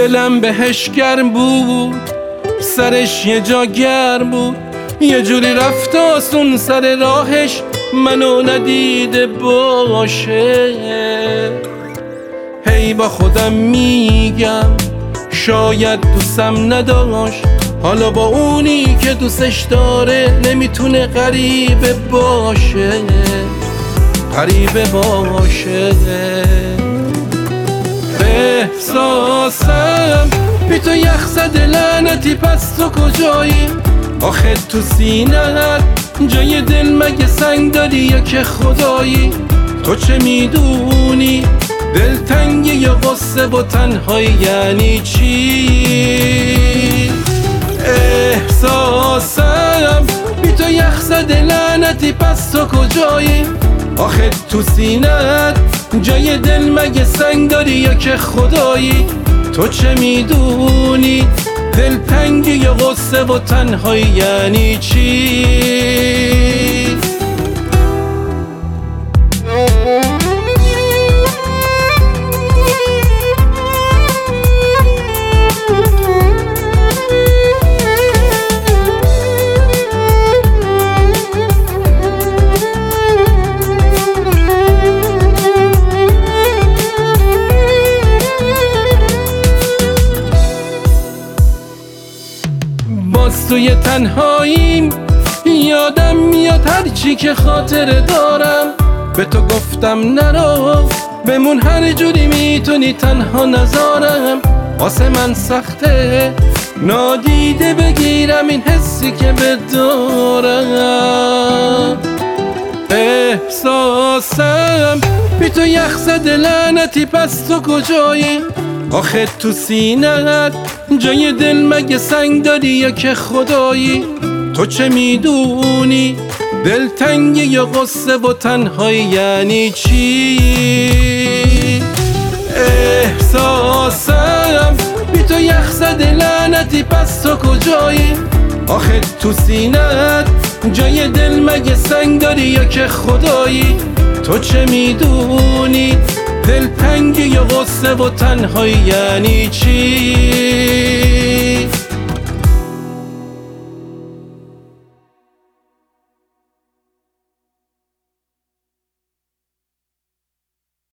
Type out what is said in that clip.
دلم بهش گرم بود، سرش یه جا گرم بود، یه جوری رفت آسون سر راهش منو ندیده باشه. هی با خودم میگم شاید دوستم نداشت، حالا با اونی که دوستش داره نمیتونه غریبه باشه، غریبه باشه. احساسم بی تو یخ زده لعنتی، پس تو کجایی؟ آخه تو سینه‌ات جای دل مگه سنگ داری یا که خدایی؟ تو چه میدونی دلتنگی یا غصه و تنهایی یعنی چی؟ احساسم بی تو یخ زده لعنتی، پس تو کجایی؟ آخه تو سینه‌ات جای دل مگه سنگ داری یا که خدایی؟ تو چه میدونی دلتنگی یا غصه و تنهایی یعنی چی؟ باز توی تنهاییم یادم میاد هرچی که خاطره دارم. به تو گفتم نرو بمون، هر جوری میتونی تنها نذارم. واسه من سخته نادیده بگیرم این حسی که بدارم. احساسم بی تو یخ زده لعنتی، پس تو کجایی؟ آخه تو سینه‌ات جای دل مگه سنگ داری یا که خدایی؟ تو چه میدونی دلتنگی یا غصه و تنهایی یعنی چی؟ احساسم بی تو یخ زده لعنتی، پس تو کجایی؟ آخه تو سینه‌ات جای دل مگه سنگ داری یا که خدایی؟ تو چه میدونی دلتنگی یا غصه و تنهایی یعنی چی؟